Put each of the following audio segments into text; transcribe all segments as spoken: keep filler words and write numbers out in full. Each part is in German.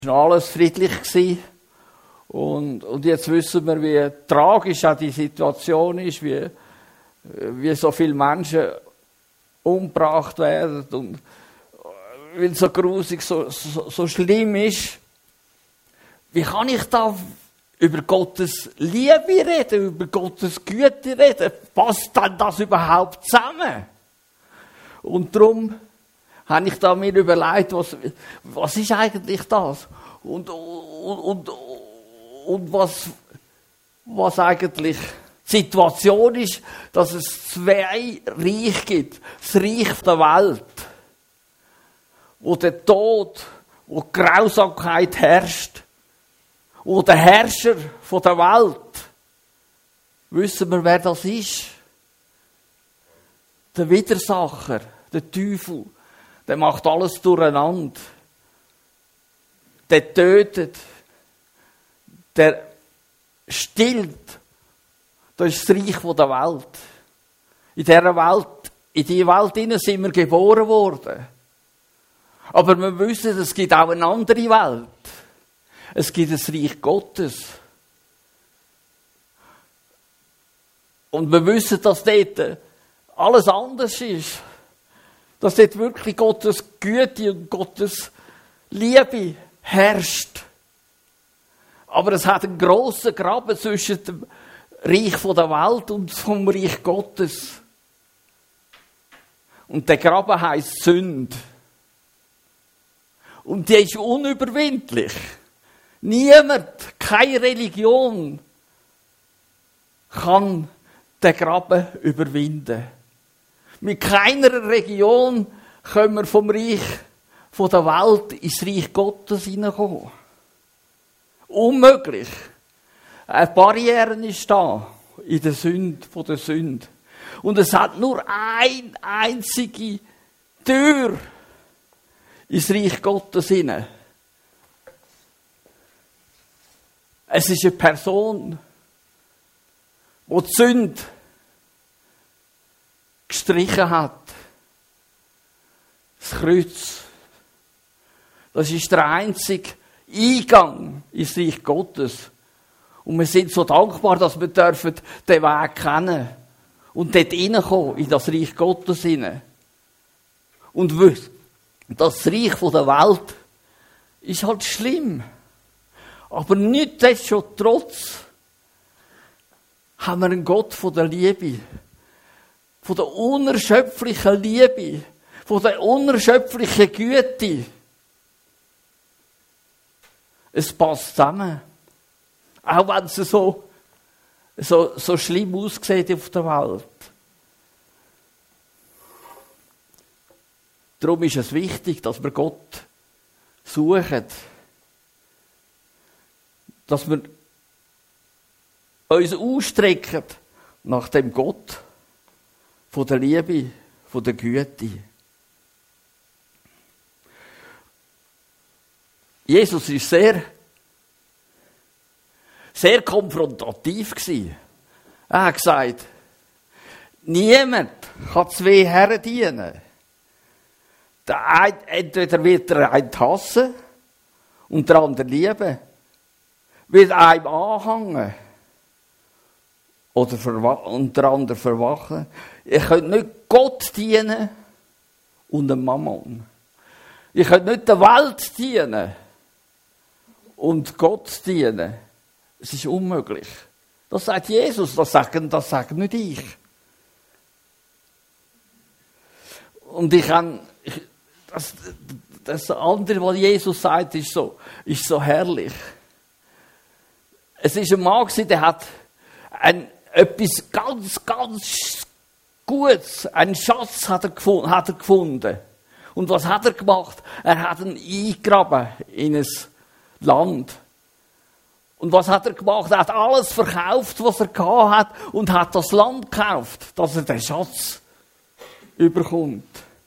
war alles friedlich gewesen. Und, und jetzt wissen wir, wie tragisch auch die Situation ist, wie, wie so viele Menschen umgebracht werden und weil es so grusig, so, so, so schlimm ist. Wie kann ich da über Gottes Liebe reden, über Gottes Güte reden? Passt denn das überhaupt zusammen? Und darum habe ich da mir überlegt, was, was ist eigentlich das? Und, und, und, und was, was eigentlich die Situation ist, dass es zwei Reiche gibt. Das Reich der Welt, wo der Tod, wo die Grausamkeit herrscht, wo der Herrscher von der Welt, wissen wir, wer das ist? Der Widersacher, der Teufel, der macht alles durcheinander. Der tötet, der stillt. Das ist das Reich der Welt. In dieser Welt, in diese Welt hinein sind wir geboren worden. Aber wir wissen, es gibt auch eine andere Welt. Es gibt das Reich Gottes. Und wir wissen, dass dort alles anders ist. Dass dort wirklich Gottes Güte und Gottes Liebe herrscht. Aber es hat einen grossen Graben zwischen dem Reich der Welt und vom Reich Gottes. Und der Graben heisst Sünde. Und die ist unüberwindlich. Niemand, keine Religion kann den Graben überwinden. Mit keiner Religion können wir vom Reich von der Welt ins Reich Gottes hineinkommen. Unmöglich. Eine Barriere ist da in der Sünde, von der Sünde. Und es hat nur eine einzige Tür ins Reich Gottes hinein. Es ist eine Person, die die Sünde gestrichen hat. Das Kreuz. Das ist der einzige Eingang ins Reich Gottes. Und wir sind so dankbar, dass wir dürfen den Weg kennen und dort hineinkommen, in das Reich Gottes hinein. Und das Reich der Welt ist halt schlimm. Aber nichtsdestotrotz haben wir einen Gott von der Liebe, von der unerschöpflichen Liebe, von der unerschöpflichen Güte. Es passt zusammen. Auch wenn es so, so, so schlimm aussieht auf der Welt. Darum ist es wichtig, dass wir Gott suchen. Dass wir uns ausstrecken nach dem Gott von der Liebe, von der Güte. Jesus ist sehr, sehr konfrontativ gewesen. Er hat gesagt, niemand kann zwei Herren dienen. Der eine, entweder wird er einen hassen und der andere lieben. Wird einem anhängen oder verwa- und der andere verwachen. Ihr könnt nicht Gott dienen und dem Mammon. Ihr könnt nicht der Welt dienen und Gott dienen. Es ist unmöglich. Das sagt Jesus, das sagen, das sagt nicht ich. Und ich kann, ich, das, das andere, was Jesus sagt, ist so, ist so herrlich. Es ist ein Mann gewesen, der hat ein, etwas ganz, ganz Gutes, einen Schatz hat er, gefunden, hat er gefunden. Und was hat er gemacht? Er hat ihn eingegraben in ein Land. Und was hat er gemacht? Er hat alles verkauft, was er gehabt hat, und hat das Land gekauft, dass er den Schatz überkommt.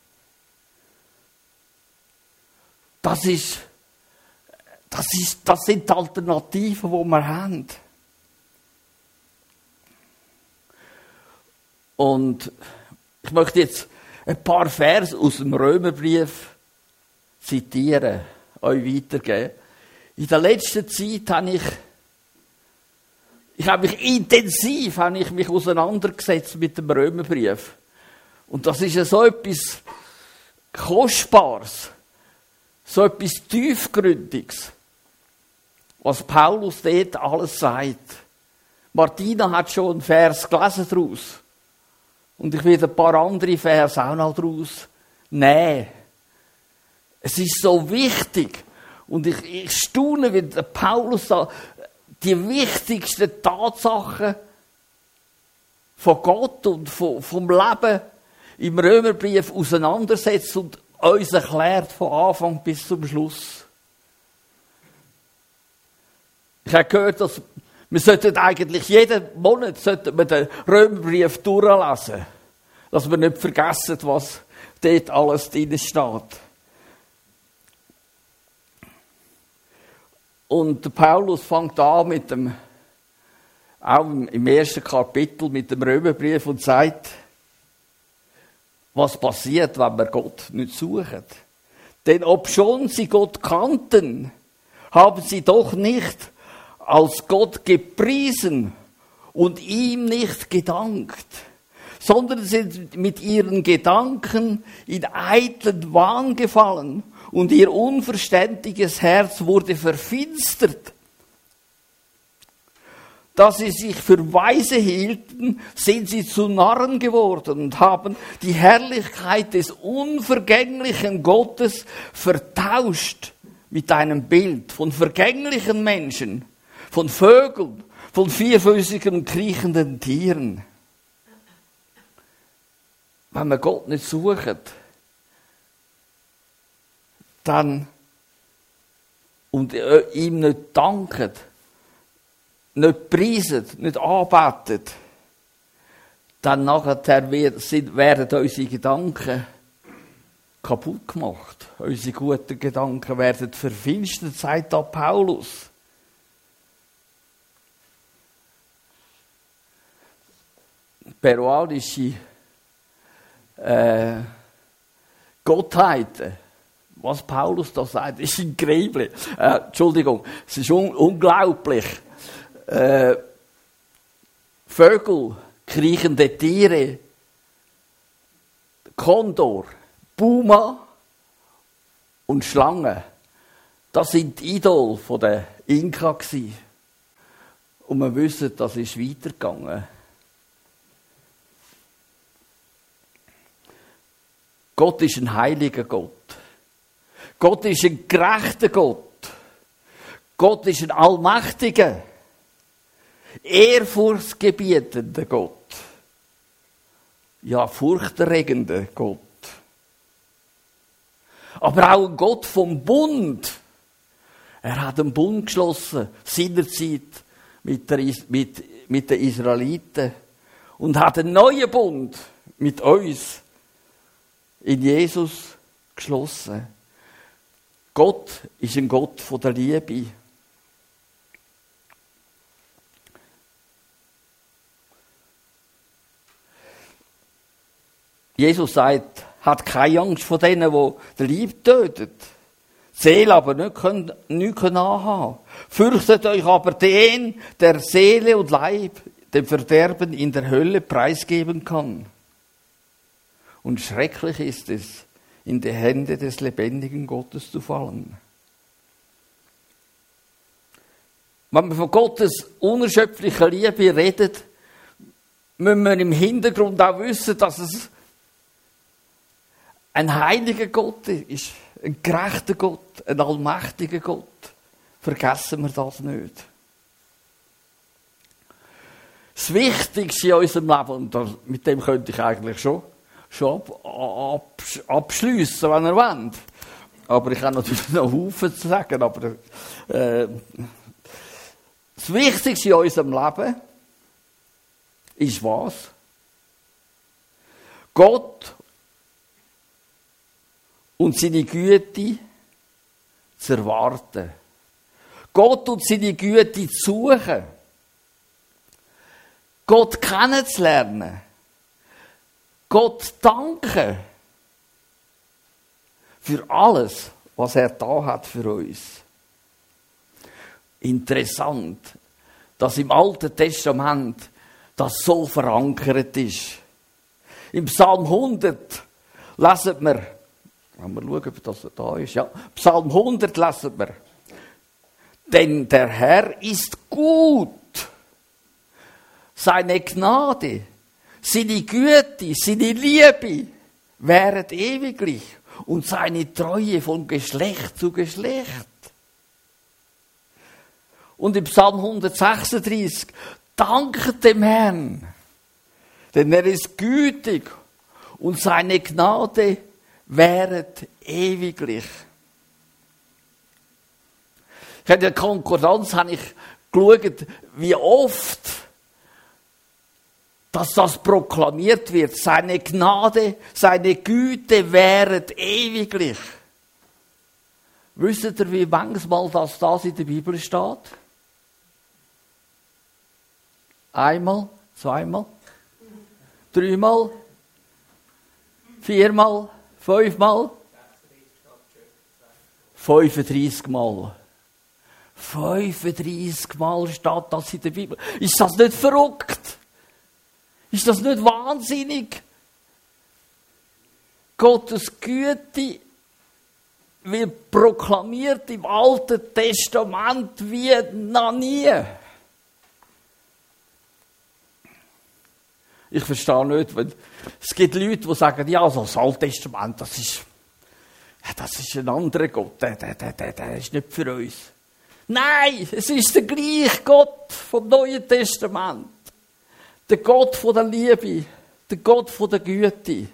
Das ist, das ist, das sind die Alternativen, die wir haben. Und ich möchte jetzt ein paar Vers aus dem Römerbrief zitieren, euch weitergeben. In der letzten Zeit habe ich, ich habe mich intensiv, habe ich mich auseinandergesetzt mit dem Römerbrief. Und das ist ja so etwas Kostbares, so etwas Tiefgründiges, was Paulus dort alles sagt. Martina hat schon einen Vers gelesen daraus. Und ich werde ein paar andere Vers auch noch daraus nehmen. Es ist so wichtig. Und ich, ich staune, wie der Paulus da die wichtigsten Tatsachen von Gott und von, vom Leben im Römerbrief auseinandersetzt und uns erklärt von Anfang bis zum Schluss. Ich habe gehört, dass wir sollten eigentlich jeden Monat sollten wir den Römerbrief durchlesen, dass wir nicht vergessen, was dort alles drin steht. Und der Paulus fängt an mit dem, auch im ersten Kapitel mit dem Römerbrief und sagt, was passiert, wenn wir Gott nicht suchen. Denn obschon sie Gott kannten, haben sie doch nicht als Gott gepriesen und ihm nicht gedankt, sondern sind mit ihren Gedanken in eitlen Wahn gefallen und ihr unverständiges Herz wurde verfinstert. Da sie sich für weise hielten, sind sie zu Narren geworden und haben die Herrlichkeit des unvergänglichen Gottes vertauscht mit einem Bild von vergänglichen Menschen, von Vögeln, von vierfüßigen, kriechenden Tieren. Wenn wir Gott nicht suchen, dann und ihm nicht danken, nicht preisen, nicht anbeten, dann nachher werden unsere Gedanken kaputt gemacht. Unsere guten Gedanken werden verfinstert, sagt da Paulus. Peruanische äh, Gottheiten, was Paulus da sagt, ist incredible. Äh, Entschuldigung, es ist un- unglaublich. Äh, Vögel, kriechende Tiere, Kondor, Puma und Schlange, das sind die Idole der Inka gewesen. Und wir wissen, das ist weitergegangen. Gott ist ein heiliger Gott. Gott ist ein gerechter Gott. Gott ist ein allmächtiger, ehrfurchtsgebietender Gott. Ja, furchterregender Gott. Aber auch ein Gott vom Bund. Er hat einen Bund geschlossen, seinerzeit mit, der, mit, mit den Israeliten. Und hat einen neuen Bund mit uns in Jesus geschlossen. Gott ist ein Gott von der Liebe. Jesus sagt, hat keine Angst vor denen, die den Lieb töten. Die Seele aber nicht können, nicht können anhaben. Fürchtet euch aber den, der Seele und Leib dem Verderben in der Hölle preisgeben kann. Und schrecklich ist es, in die Hände des lebendigen Gottes zu fallen. Wenn wir von Gottes unerschöpflicher Liebe reden, müssen wir im Hintergrund auch wissen, dass es ein heiliger Gott ist, ein gerechter Gott, ein allmächtiger Gott. Vergessen wir das nicht. Das Wichtigste in unserem Leben, und das, mit dem könnte ich eigentlich schon, schon ab, ab, abschliessen, wenn ihr wollt. Aber ich habe natürlich noch Haufen zu sagen. Aber äh, das Wichtigste in unserem Leben ist was? Gott und seine Güte zu erwarten. Gott und seine Güte zu suchen. Gott kennenzulernen. Gott danken für alles, was er da hat für uns. Interessant, dass im Alten Testament das so verankert ist. Im Psalm hundert lesen wir, wenn wir schauen, ob das da ist, ja, Psalm hundert lesen wir, denn der Herr ist gut, seine Gnade, seine Güte, seine Liebe wäret ewiglich und seine Treue von Geschlecht zu Geschlecht. Und im Psalm hundertsechsunddreißig, danket dem Herrn, denn er ist gütig und seine Gnade wäret ewiglich. In der Konkordanz habe ich geschaut, wie oft dass das proklamiert wird. Seine Gnade, seine Güte wäret ewiglich. Wisst ihr, wie manchmal das, das in der Bibel steht? Einmal, zweimal, dreimal, viermal, fünfmal, fünfunddreißig Mal. fünfunddreißig Mal steht das in der Bibel. Ist das nicht verrückt? Ist das nicht wahnsinnig? Gottes Güte wird proklamiert im Alten Testament wie noch nie. Ich verstehe nicht, wenn es gibt Leute, die sagen, ja, also das Alte Testament, das ist, das ist ein anderer Gott, der, der, der, der ist nicht für uns. Nein, es ist der gleiche Gott vom Neuen Testament. Der Gott von der Liebe, der Gott von der Güte.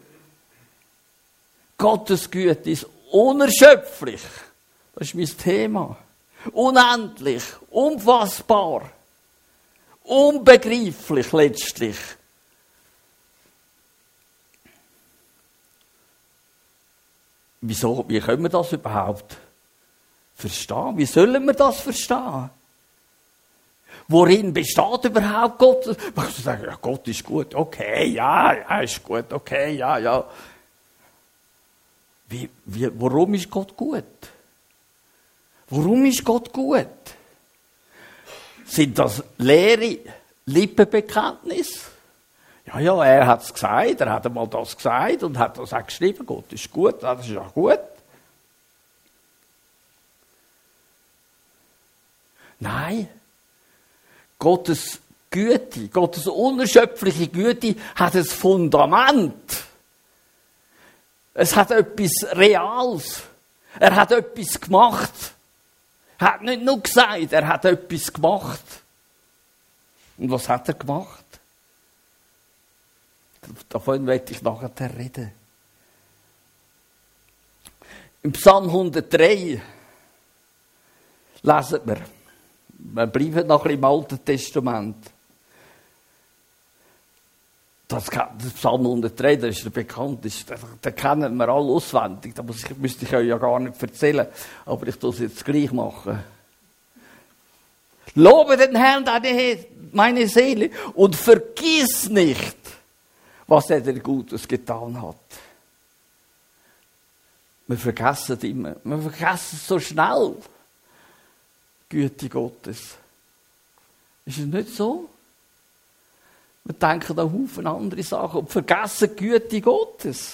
Gottes Güte ist unerschöpflich. Das ist mein Thema. Unendlich, unfassbar, unbegreiflich letztlich. Wieso, wie können wir das überhaupt verstehen? Wie sollen wir das verstehen? Worin besteht überhaupt Gott? Man kann sagen, ja, Gott ist gut, okay, ja, ja, ist gut, okay, ja, ja. Wie, wie, warum ist Gott gut? Warum ist Gott gut? Sind das leere Lippenbekenntnisse? Ja, ja, er hat es gesagt, er hat einmal das gesagt und hat das auch geschrieben, Gott ist gut, das ist auch gut. Nein. Gottes Güte, Gottes unerschöpfliche Güte hat ein Fundament. Es hat etwas Reales. Er hat etwas gemacht. Er hat nicht nur gesagt, er hat etwas gemacht. Und was hat er gemacht? Davon werde ich nachher reden. Im Psalm hundertdrei lesen wir, wir bleiben noch ein bisschen im Alten Testament. Das, das Psalm hundertdrei, das ist der bekannteste, den kennen wir alle auswendig. Das muss ich, müsste ich euch ja gar nicht erzählen, aber ich tue es jetzt gleich machen. Lobe den Herrn, deine, meine Seele, und vergiss nicht, was er dir Gutes getan hat. Wir vergessen immer, wir vergessen so schnell. Güte Gottes. Ist es nicht so? Wir denken an Haufen andere Sachen und vergessen die Güte Gottes.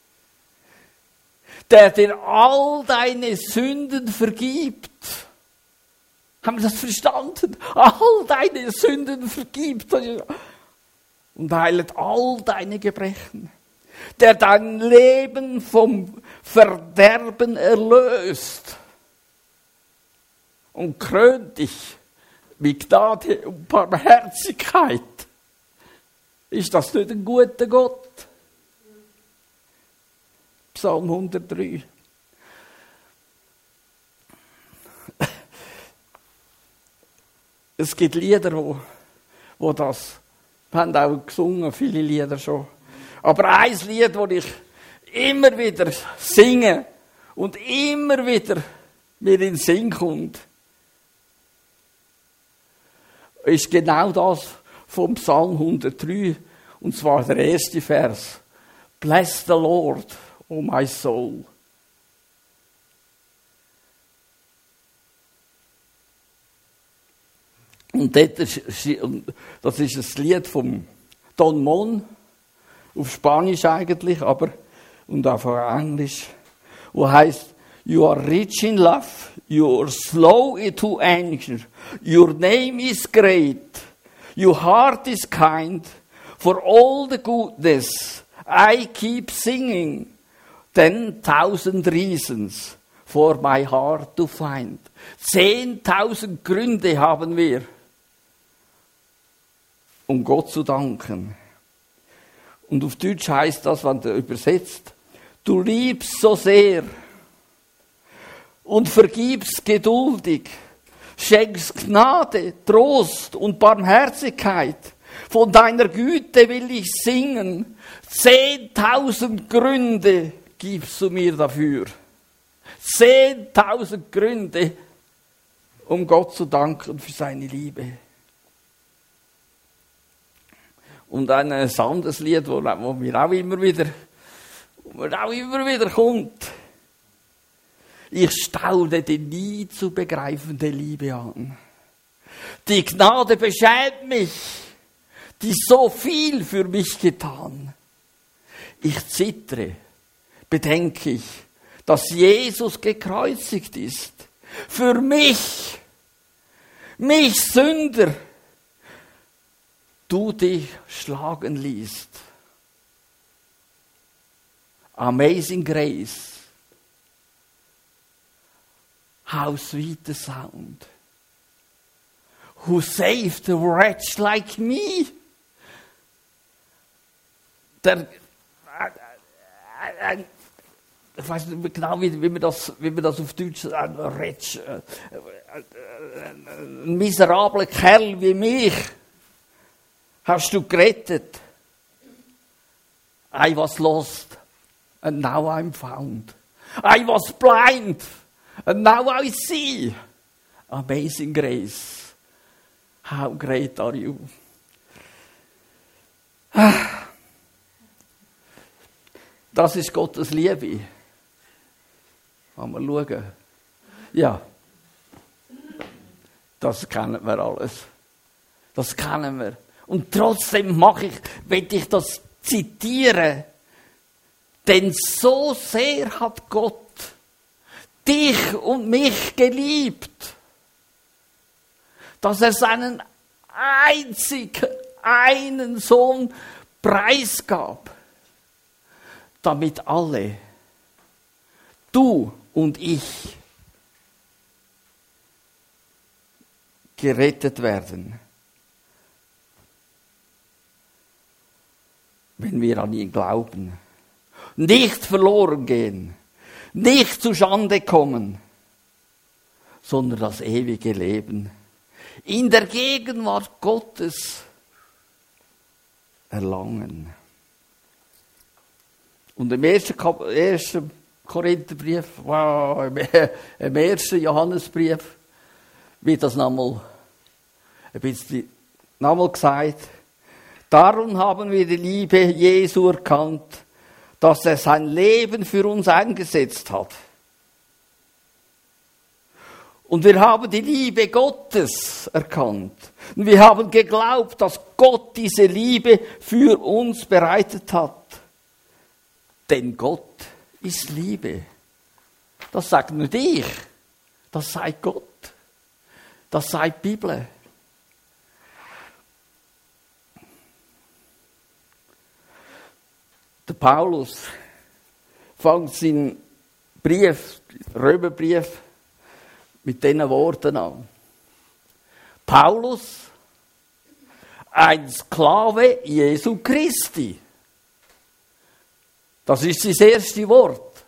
Der dir all deine Sünden vergibt. Haben wir das verstanden? All deine Sünden vergibt. Und heilet all deine Gebrechen. Der dein Leben vom Verderben erlöst. Und krönt dich mit Gnade und Barmherzigkeit. Ist das nicht ein guter Gott? Psalm hundertdrei. Es gibt Lieder, wo, wo das, wir haben auch gesungen, viele Lieder schon. Aber ein Lied, das ich immer wieder singe und immer wieder mir in den Sinn kommt, ist genau das vom Psalm hundertdrei, und zwar der erste Vers. Bless the Lord, O my soul. Und das ist ein Lied vom Don Mon, auf Spanisch eigentlich, aber und auch auf Englisch, wo heißt: You are rich in love, you are slow to anger, your name is great, your heart is kind, for all the goodness I keep singing, ten thousand reasons for my heart to find. Zehntausend Gründe haben wir, um Gott zu danken. Und auf Deutsch heißt das, wenn du übersetzt: Du liebst so sehr und vergibst geduldig, schenkst Gnade, Trost und Barmherzigkeit. Von deiner Güte will ich singen. Zehntausend Gründe gibst du mir dafür. Zehntausend Gründe, um Gott zu danken für seine Liebe. Und ein anderes Lied, wo, wo mir auch immer wieder, wo mir auch immer wieder kommt. Ich staune die nie zu begreifende Liebe an. Die Gnade beschämt mich, die so viel für mich getan. Ich zittere, bedenke ich, dass Jesus gekreuzigt ist. Für mich, mich Sünder, du dich schlagen ließt. Amazing Grace. How sweet the sound. Who saved a wretch like me? Der, äh, äh, ich weiß nicht genau, wie, wie, man das, wie man das auf Deutsch sagt, ein Wretch, äh, äh, ein miserabler Kerl wie mich, hast du gerettet. I was lost, and now I'm found. I was blind, and now I see. Amazing grace. How great are you? Das ist Gottes Liebe. Mal schauen. Ja. Das kennen wir alles. Das kennen wir. Und trotzdem mache ich, will ich das zitieren. Denn so sehr hat Gott dich und mich geliebt, dass er seinen einzig einen Sohn preisgab, damit alle, du und ich, gerettet werden, wenn wir an ihn glauben, nicht verloren gehen, nicht zu Schande kommen, sondern das ewige Leben in der Gegenwart Gottes erlangen. Und im ersten, Kap- ersten Korintherbrief, wow, im ersten Johannesbrief wird das nochmal ein bisschen nochmal gesagt. Darum haben wir die Liebe Jesu erkannt, dass er sein Leben für uns eingesetzt hat. Und wir haben die Liebe Gottes erkannt. Und wir haben geglaubt, dass Gott diese Liebe für uns bereitet hat. Denn Gott ist Liebe. Das sagt nicht ich. Das sagt Gott. Das sagt die Bibel. Der Paulus fängt seinen Brief, Römerbrief, mit diesen Worten an. Paulus, ein Sklave Jesu Christi. Das ist sein erstes Wort.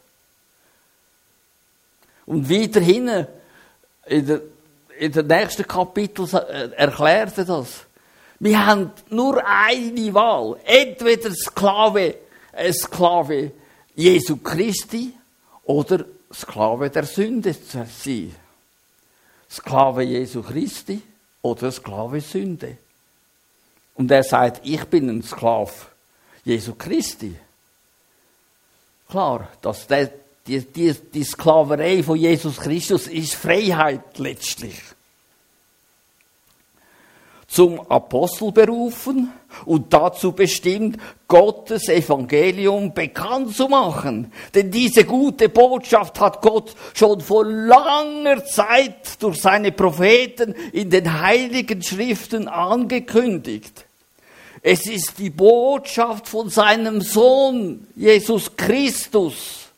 Und weiter hinten, in der, in der nächsten Kapitel erklärt er das. Wir haben nur eine Wahl. Entweder Sklave, ein Sklave Jesu Christi oder Sklave der Sünde zu sein. Sklave Jesu Christi oder Sklave Sünde. Und er sagt, ich bin ein Sklave Jesu Christi. Klar, dass der, die, die, die Sklaverei von Jesus Christus ist Freiheit letztlich. zum Apostel berufen und dazu bestimmt, Gottes Evangelium bekannt zu machen. Denn diese gute Botschaft hat Gott schon vor langer Zeit durch seine Propheten in den heiligen Schriften angekündigt. Es ist die Botschaft von seinem Sohn, Jesus Christus,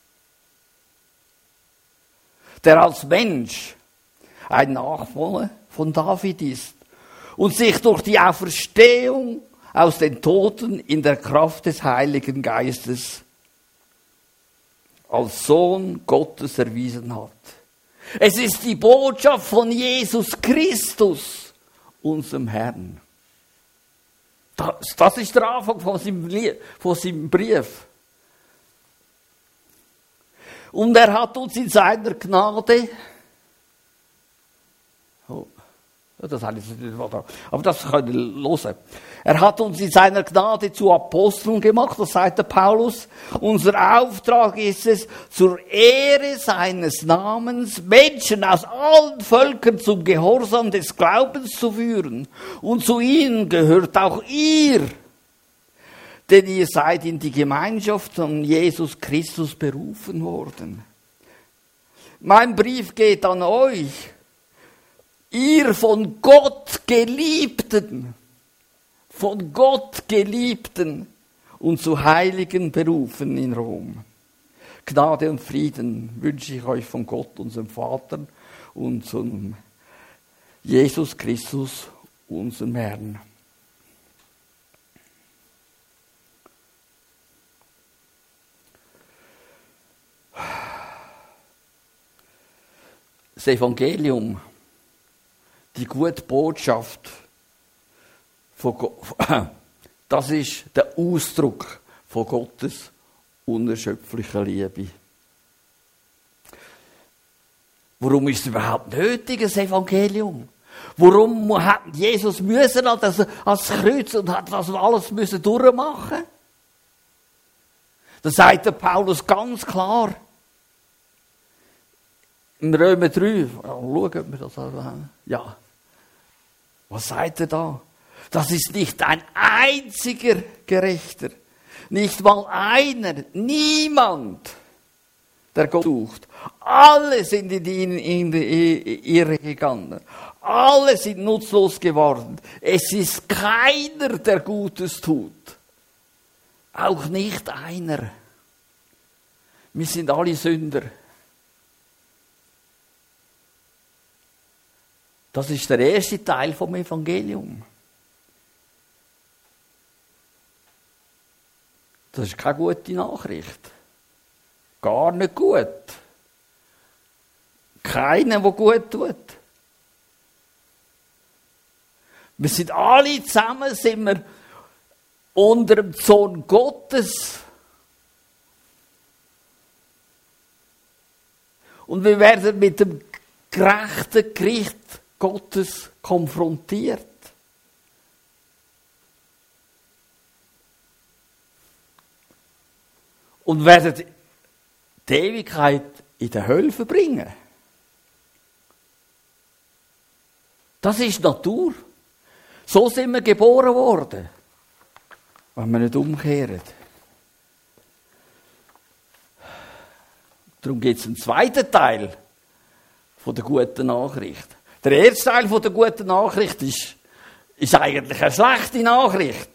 der als Mensch ein Nachfolger von David ist und sich durch die Auferstehung aus den Toten in der Kraft des Heiligen Geistes als Sohn Gottes erwiesen hat. Es ist die Botschaft von Jesus Christus, unserem Herrn. Das, das ist der Anfang von seinem, von seinem Brief. Und er hat uns in seiner Gnade, oh, das habe ich nicht, aber das könnt ihr hören. Er hat uns in seiner Gnade zu Aposteln gemacht, das sagt der Paulus. Unser Auftrag ist es, zur Ehre seines Namens Menschen aus allen Völkern zum Gehorsam des Glaubens zu führen. Und zu ihnen gehört auch ihr, denn ihr seid in die Gemeinschaft von Jesus Christus berufen worden. Mein Brief geht an euch, ihr von Gott Geliebten, von Gott Geliebten und zu Heiligen berufen in Rom. Gnade und Frieden wünsche ich euch von Gott, unserem Vater, und zum Jesus Christus, unserem Herrn. Das Evangelium, die gute Botschaft von Gott, das ist der Ausdruck von Gottes unerschöpflicher Liebe. Warum ist es überhaupt nötig, das Evangelium? Warum hat Jesus müssen als, als Kreuz und hat das alles müssen durchmachen? Das sagt der Paulus ganz klar. Im Römer drei, schauen, ob wir das haben. Ja. Was sagt er da? Das ist nicht ein einziger Gerechter. Nicht mal einer. Niemand, der Gott sucht. Alle sind in die, in die Irre gegangen. Alle sind nutzlos geworden. Es ist keiner, der Gutes tut. Auch nicht einer. Wir sind alle Sünder. Das ist der erste Teil vom Evangelium. Das ist keine gute Nachricht. Gar nicht gut. Keiner, der gut tut. Wir sind alle zusammen, sind wir unter dem Zorn Gottes. Und wir werden mit dem gerechten Gericht Gottes konfrontiert. Und werden die Ewigkeit in der Hölle verbringen. Das ist Natur. So sind wir geboren worden. Wenn wir nicht umkehren. Darum gibt es einen zweiten Teil von der guten Nachricht. Der erste Teil von der guten Nachricht ist, ist eigentlich eine schlechte Nachricht.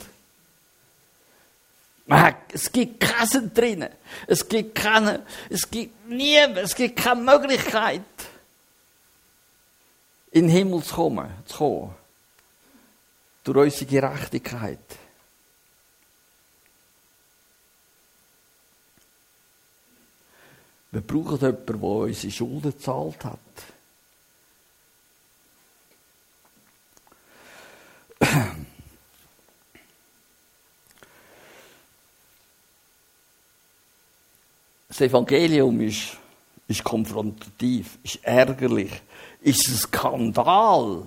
Man hat, es gibt keinen drinnen. Es gibt keine, es gibt nie, es gibt keine Möglichkeit, in den Himmel zu kommen, zu kommen. Durch unsere Gerechtigkeit. Wir brauchen jemanden, der unsere Schulden gezahlt hat. Das Evangelium ist, ist konfrontativ, ist ärgerlich, ist ein Skandal.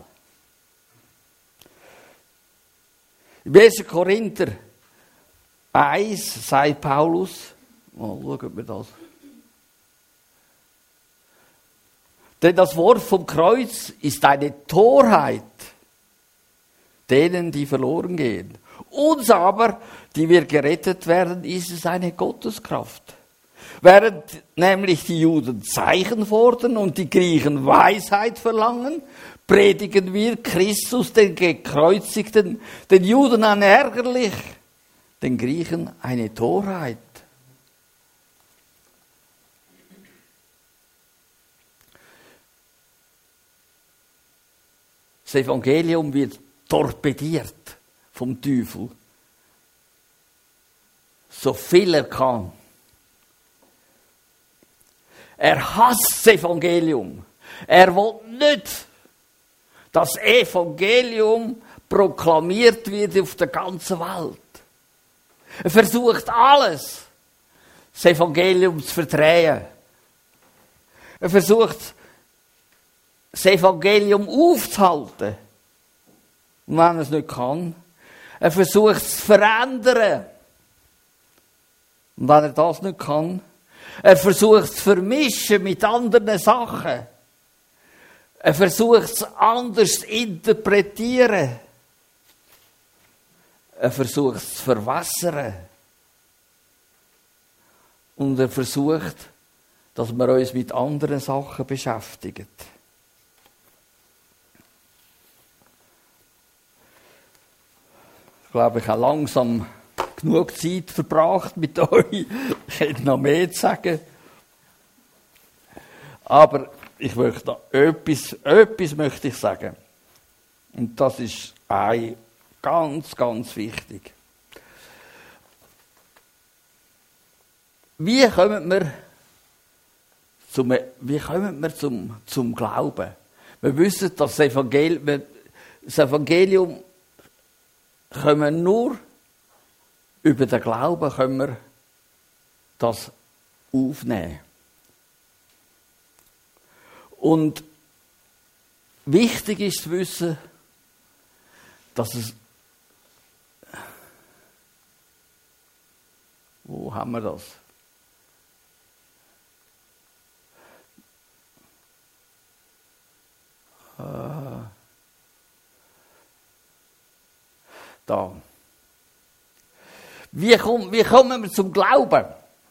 Im ersten Korinther eins sagt Paulus, mal schauen, ob wir das. Denn das Wort vom Kreuz ist eine Torheit denen, die verloren gehen. Uns aber, die wir gerettet werden, ist es eine Gotteskraft. Während nämlich die Juden Zeichen fordern und die Griechen Weisheit verlangen, predigen wir Christus, den Gekreuzigten, den Juden ein ärgerlich, den Griechen eine Torheit. Das Evangelium wird torpediert vom Teufel, so viel er kann. Er hasst das Evangelium. Er will nicht, dass das Evangelium proklamiert wird auf der ganzen Welt. Er versucht alles, das Evangelium zu verdrehen. Er versucht, das Evangelium aufzuhalten. Und wenn er es nicht kann, er versucht es zu verändern. Und wenn er das nicht kann, er versucht es zu vermischen mit anderen Sachen. Er versucht es anders zu interpretieren. Er versucht es zu verwässern. Und er versucht, dass wir uns mit anderen Sachen beschäftigen. Ich glaube, ich habe langsam genug Zeit verbracht mit euch. Ich hätte noch mehr zu sagen. Aber ich möchte noch etwas, etwas möchte ich sagen. Und das ist ein ganz, ganz wichtig. Wie kommen wir zum, wie kommen wir zum, zum Glauben? Wir wissen, dass das Evangelium, das Evangelium können wir nur über den Glauben können wir das aufnehmen. Und wichtig ist zu wissen, dass es... Wo haben wir das? Äh, da. Wie, komm, wie kommen wir zum Glauben?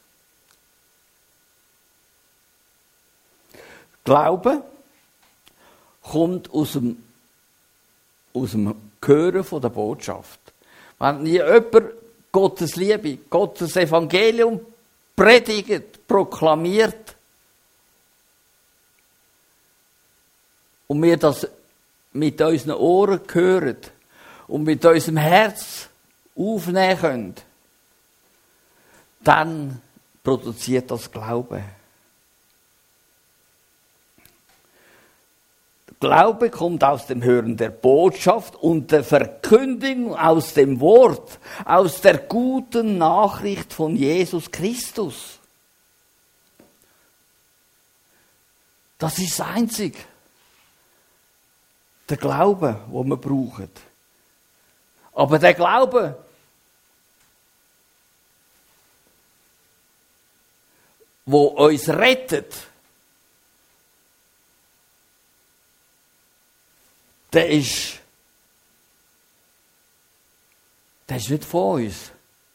Glauben kommt aus dem, aus dem Hören von der Botschaft. Wenn jemand Gottes Liebe, Gottes Evangelium predigt, proklamiert und wir das mit unseren Ohren hören und mit unserem Herz aufnehmen können, dann produziert das Glaube. Glaube kommt aus dem Hören der Botschaft und der Verkündigung aus dem Wort, aus der guten Nachricht von Jesus Christus. Das ist das Einzige. Der Glaube, den wir brauchen. Aber der Glaube, wo uns rettet, der ist, der ist nicht von uns.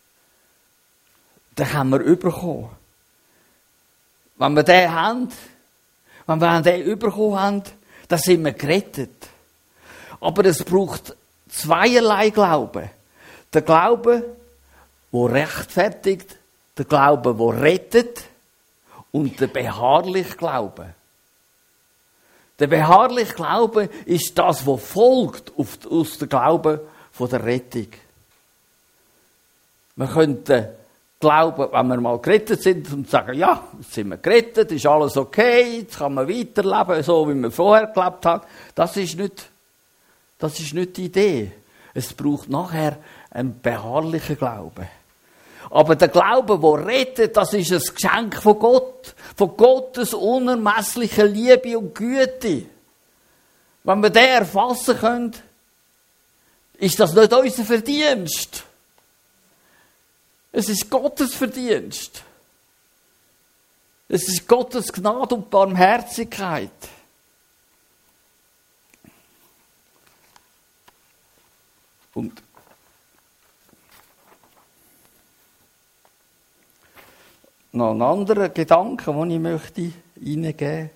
Den haben wir bekommen. Wenn wir den haben, wenn wir den bekommen haben, dann sind wir gerettet. Aber es braucht zweierlei Glauben. Der Glaube, der rechtfertigt, der Glaube, der rettet und der beharrliche Glaube. Der beharrliche Glaube ist das, was folgt auf, aus dem Glauben von der Rettung. Wir könnten glauben, wenn wir mal gerettet sind und sagen, ja, jetzt sind wir gerettet, ist alles okay, jetzt kann man weiterleben, so wie wir vorher gelebt haben. Das ist nicht, das ist nicht die Idee. Es braucht nachher einen beharrlichen Glauben. Aber der Glaube, der rettet, das ist ein Geschenk von Gott. Von Gottes unermesslicher Liebe und Güte. Wenn wir den erfassen können, ist das nicht unser Verdienst. Es ist Gottes Verdienst. Es ist Gottes Gnade und Barmherzigkeit. Und noch ein anderer Gedanke, den ich möchte hineingeben.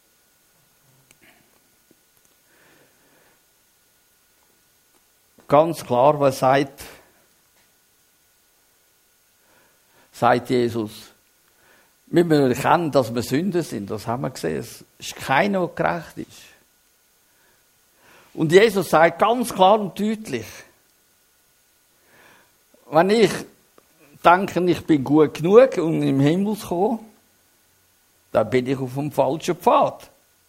Ganz klar, was sagt, sagt Jesus. Wir müssen erkennen, dass wir Sünder sind. Das haben wir gesehen. Es ist keiner, der gerecht ist. Und Jesus sagt ganz klar und deutlich, wenn ich denke, ich bin gut genug, um im Himmel zu kommen, dann bin ich auf dem falschen Pfad.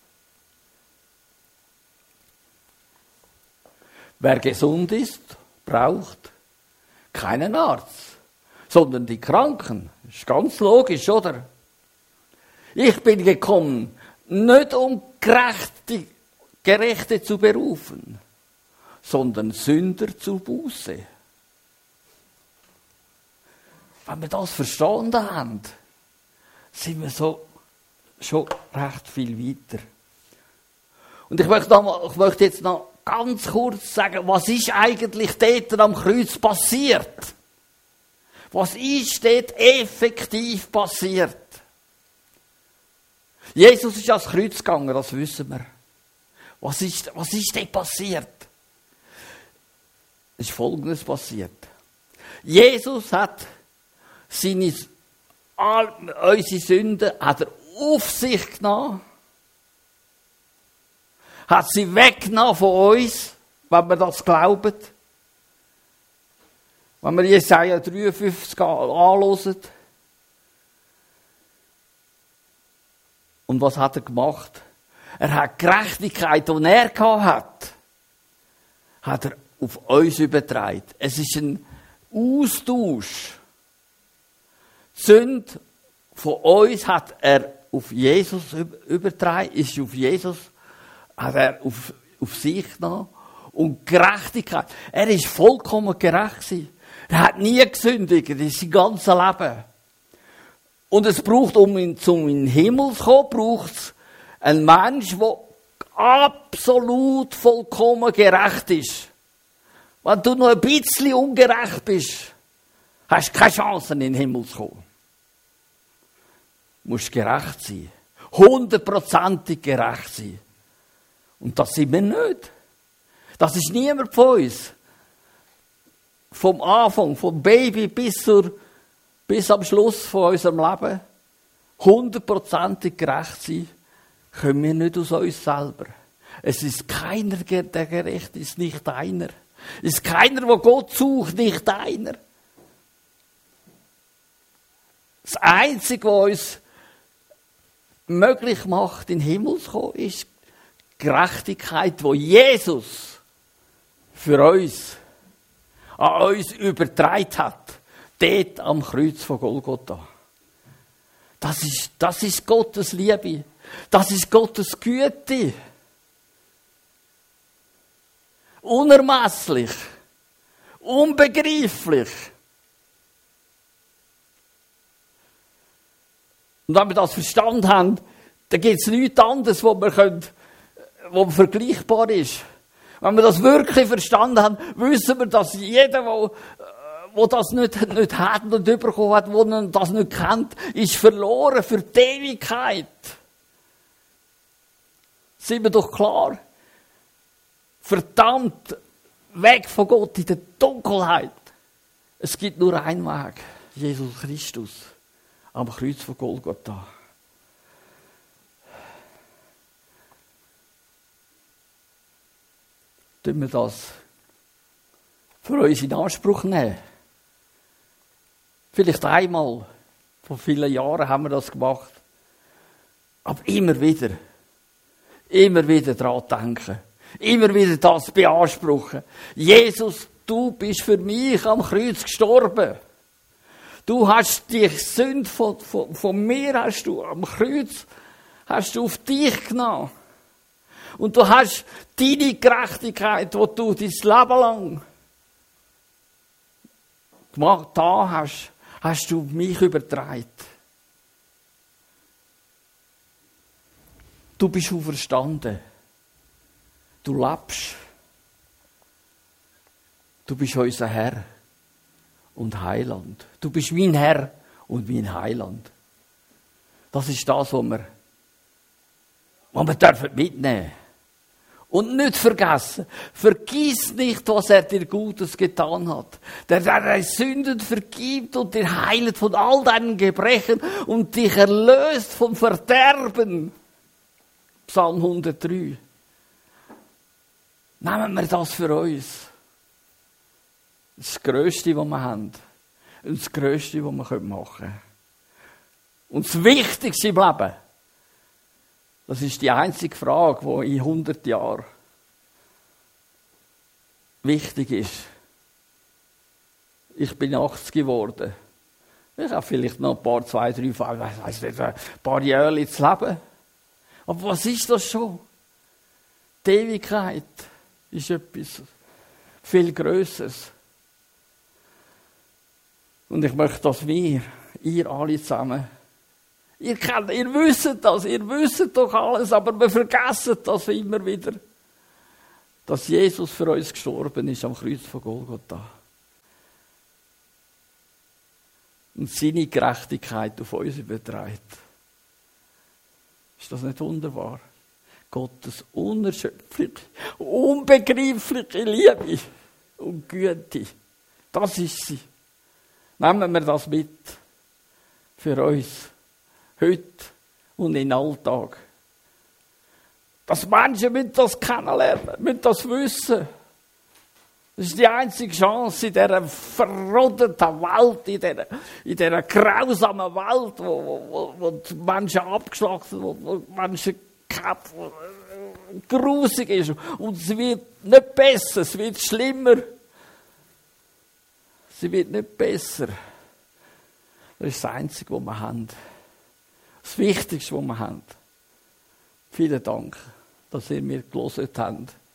Wer gesund ist, braucht keinen Arzt, sondern die Kranken. Das ist ganz logisch, oder? Ich bin gekommen, nicht um Gerechte, Gerechte zu berufen, sondern Sünder zur Buße. Wenn wir das verstanden haben, sind wir so schon recht viel weiter. Und ich möchte, noch, ich möchte jetzt noch ganz kurz sagen, was ist eigentlich dort am Kreuz passiert? Was ist dort effektiv passiert? Jesus ist ans Kreuz gegangen, das wissen wir. Was ist, was ist dort passiert? Es ist Folgendes passiert. Jesus hat seine, all, unsere Sünden hat er auf sich genommen, hat sie weggenommen von uns, wenn wir das glauben. Wenn wir Jesaja dreiundfünfzig anhören. Und was hat er gemacht? Er hat die Gerechtigkeit, die er hatte, hat er auf uns übertragen. Es ist ein Austausch. Die Sünde von uns hat er auf Jesus übertragen, ist auf Jesus, hat er auf, auf sich genommen. Und Gerechtigkeit. Er ist vollkommen gerecht gewesen. Er hat nie gesündigt in seinem ganzen Leben. Und es braucht, um in, zum in den Himmel zu kommen, braucht es einen Mensch, der absolut vollkommen gerecht ist. Wenn du noch ein bisschen ungerecht bist, hast du keine Chance, in den Himmel zu kommen. Du musst gerecht sein. Hundertprozentig gerecht sein. Und das sind wir nicht. Das ist niemand von uns. Vom Anfang, vom Baby bis, zur, bis am Schluss von unserem Leben, hundertprozentig gerecht sein, können wir nicht aus uns selber. Es ist keiner, der gerecht ist, nicht einer. Es ist keiner, der Gott sucht, nicht einer. Das Einzige, was uns möglich macht, in den Himmel zu kommen, ist Gerechtigkeit, die Jesus für uns, an uns übertragen hat, dort am Kreuz von Golgotha. Das ist, das ist Gottes Liebe. Das ist Gottes Güte. Unermesslich. Unbegreiflich. Und wenn wir das verstanden haben, dann gibt es nichts anderes, wo wir können, wo vergleichbar ist. Wenn wir das wirklich verstanden haben, wissen wir, dass jeder, der, der das nicht, nicht hat und bekommen hat, der das nicht kennt, ist verloren für die Ewigkeit. Sind wir doch klar? Verdammt, weg von Gott in der Dunkelheit. Es gibt nur einen Weg, Jesus Christus, am Kreuz von Golgotha. Tun wir das für uns in Anspruch nehmen? Vielleicht einmal, vor vielen Jahren haben wir das gemacht. Aber immer wieder, immer wieder daran denken. Immer wieder das beanspruchen. Jesus, du bist für mich am Kreuz gestorben. Du hast die Sünde von, von, von mir hast du am Kreuz hast du auf dich genommen. Und du hast deine Gerechtigkeit, die du dein Leben lang gemacht hast, hast du mich übertragen. Du bist auferstanden. Du lebst. Du bist unser Herr und Heiland. Du bist mein Herr und mein Heiland. Das ist das, was wir, was wir dürfen mitnehmen. Und nicht vergessen, vergiss nicht, was er dir Gutes getan hat. Der deine Sünden vergibt und dich heilt von all deinen Gebrechen und dich erlöst vom Verderben. Psalm hundertdrei. Nehmen wir das für uns. Das Grösste, was wir haben. Und das Grösste, was wir machen können. Und das Wichtigste im Leben. Das ist die einzige Frage, die in hundert Jahren wichtig ist. Ich bin achtzig geworden. Ich habe vielleicht noch ein paar, zwei, drei, ich weiss nicht, ein paar Jahre zu leben. Aber was ist das schon? Die Ewigkeit ist etwas viel Grösseres. Und ich möchte, dass wir, ihr alle zusammen, Ihr kennt, ihr wisst das, ihr wisst doch alles, aber wir vergessen das immer wieder, dass Jesus für uns gestorben ist am Kreuz von Golgotha. Und seine Gerechtigkeit auf uns überträgt. Ist das nicht wunderbar? Gottes unerschöpfliche, unbegreifliche Liebe und Güte. Das ist sie. Nehmen wir das mit für uns. Heute und in den Alltag. Dass Menschen müssen das kennenlernen, müssen das wissen. Das ist die einzige Chance in dieser verrotteten Welt, in dieser, in dieser grausamen Welt, wo, wo, wo die Menschen abgeschlachtet, wo, wo die Menschen kämpfen, grusig ist. Und es wird nicht besser, es wird schlimmer. Sie wird nicht besser. Das ist das Einzige, was wir haben. Das Wichtigste, was wir haben. Vielen Dank, dass ihr mir gehört habt.